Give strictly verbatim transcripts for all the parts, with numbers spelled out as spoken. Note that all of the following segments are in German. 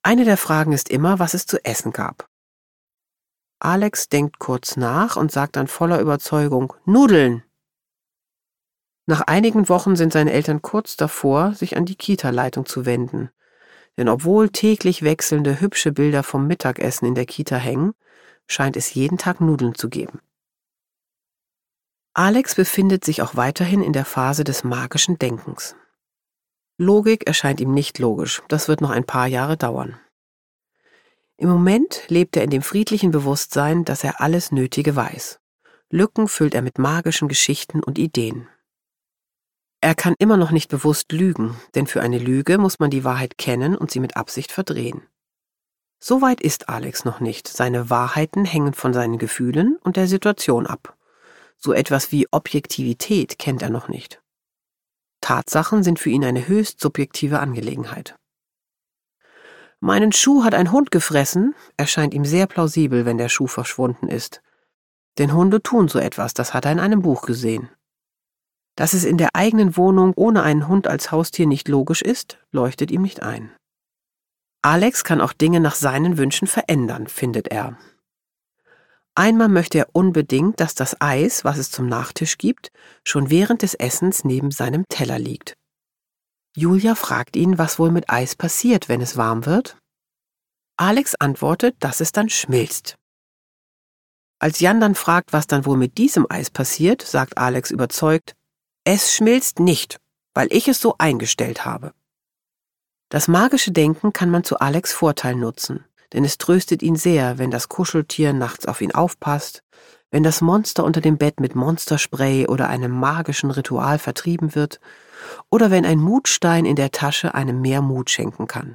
Eine der Fragen ist immer, was es zu essen gab. Alex denkt kurz nach und sagt dann voller Überzeugung: Nudeln! Nach einigen Wochen sind seine Eltern kurz davor, sich an die Kita-Leitung zu wenden. Denn obwohl täglich wechselnde hübsche Bilder vom Mittagessen in der Kita hängen, scheint es jeden Tag Nudeln zu geben. Alex befindet sich auch weiterhin in der Phase des magischen Denkens. Logik erscheint ihm nicht logisch, das wird noch ein paar Jahre dauern. Im Moment lebt er in dem friedlichen Bewusstsein, dass er alles Nötige weiß. Lücken füllt er mit magischen Geschichten und Ideen. Er kann immer noch nicht bewusst lügen, denn für eine Lüge muss man die Wahrheit kennen und sie mit Absicht verdrehen. So weit ist Alex noch nicht. Seine Wahrheiten hängen von seinen Gefühlen und der Situation ab. So etwas wie Objektivität kennt er noch nicht. Tatsachen sind für ihn eine höchst subjektive Angelegenheit. Meinen Schuh hat ein Hund gefressen, erscheint ihm sehr plausibel, wenn der Schuh verschwunden ist. Denn Hunde tun so etwas, das hat er in einem Buch gesehen. Dass es in der eigenen Wohnung ohne einen Hund als Haustier nicht logisch ist, leuchtet ihm nicht ein. Alex kann auch Dinge nach seinen Wünschen verändern, findet er. Einmal möchte er unbedingt, dass das Eis, was es zum Nachtisch gibt, schon während des Essens neben seinem Teller liegt. Julia fragt ihn, was wohl mit Eis passiert, wenn es warm wird. Alex antwortet, dass es dann schmilzt. Als Jan dann fragt, was dann wohl mit diesem Eis passiert, sagt Alex überzeugt: Es schmilzt nicht, weil ich es so eingestellt habe. Das magische Denken kann man zu Alex' Vorteil nutzen, denn es tröstet ihn sehr, wenn das Kuscheltier nachts auf ihn aufpasst, wenn das Monster unter dem Bett mit Monsterspray oder einem magischen Ritual vertrieben wird oder wenn ein Mutstein in der Tasche einem mehr Mut schenken kann.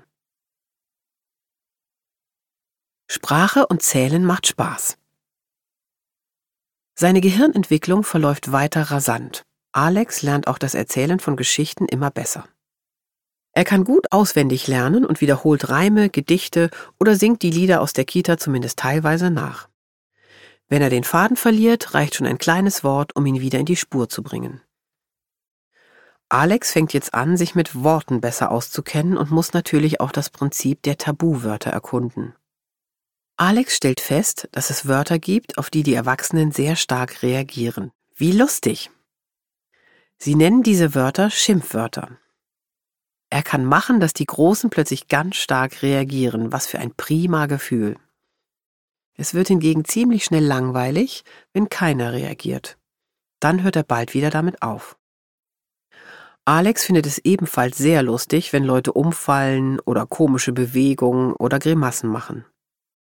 Sprache und Zählen macht Spaß. Seine Gehirnentwicklung verläuft weiter rasant. Alex lernt auch das Erzählen von Geschichten immer besser. Er kann gut auswendig lernen und wiederholt Reime, Gedichte oder singt die Lieder aus der Kita zumindest teilweise nach. Wenn er den Faden verliert, reicht schon ein kleines Wort, um ihn wieder in die Spur zu bringen. Alex fängt jetzt an, sich mit Worten besser auszukennen und muss natürlich auch das Prinzip der Tabuwörter erkunden. Alex stellt fest, dass es Wörter gibt, auf die die Erwachsenen sehr stark reagieren. Wie lustig! Sie nennen diese Wörter Schimpfwörter. Er kann machen, dass die Großen plötzlich ganz stark reagieren. Was für ein prima Gefühl. Es wird hingegen ziemlich schnell langweilig, wenn keiner reagiert. Dann hört er bald wieder damit auf. Alex findet es ebenfalls sehr lustig, wenn Leute umfallen oder komische Bewegungen oder Grimassen machen.